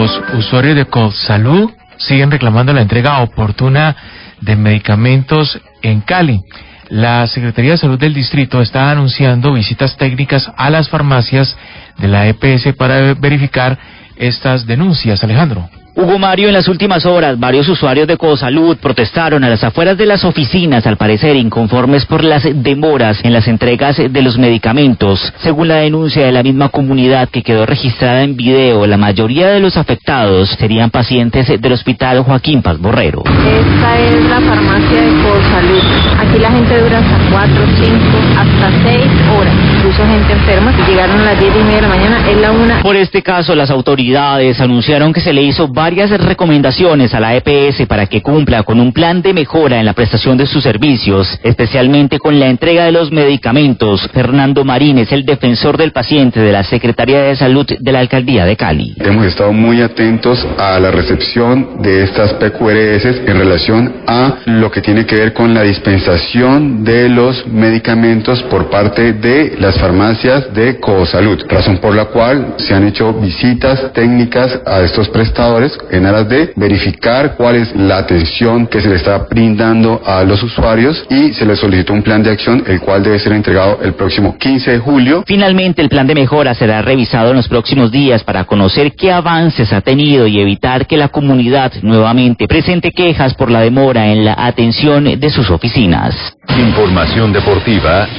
Los usuarios de Colsalud siguen reclamando la entrega oportuna de medicamentos en Cali. La Secretaría de Salud del Distrito está anunciando visitas técnicas a las farmacias de la EPS para verificar estas denuncias. Alejandro. Hugo Mario, en las últimas horas, varios usuarios de Cosalud protestaron a las afueras de las oficinas, al parecer inconformes por las demoras en las entregas de los medicamentos. Según la denuncia de la misma comunidad que quedó registrada en video, la mayoría de los afectados serían pacientes del Hospital Joaquín Paz Borrero. Esta es la farmacia de Cosalud. Aquí la gente dura hasta 4, 5, hasta 6 horas. Incluso gente enferma que llegaron a las 10:30 de la mañana, es la 1. Por este caso, las autoridades anunciaron que se le hizo varias recomendaciones a la EPS para que cumpla con un plan de mejora en la prestación de sus servicios, especialmente con la entrega de los medicamentos. Fernando Marín es el defensor del paciente de la Secretaría de Salud de la Alcaldía de Cali. Hemos estado muy atentos a la recepción de estas PQRS en relación a lo que tiene que ver con la dispensación de los medicamentos por parte de las farmacias de Cosalud, razón por la cual se han hecho visitas técnicas a estos prestadores en aras de verificar cuál es la atención que se le está brindando a los usuarios y se les solicitó un plan de acción, el cual debe ser entregado el próximo 15 de julio. Finalmente, el plan de mejora será revisado en los próximos días para conocer qué avances ha tenido y evitar que la comunidad nuevamente presente quejas por la demora en la atención de sus oficinas. Información deportiva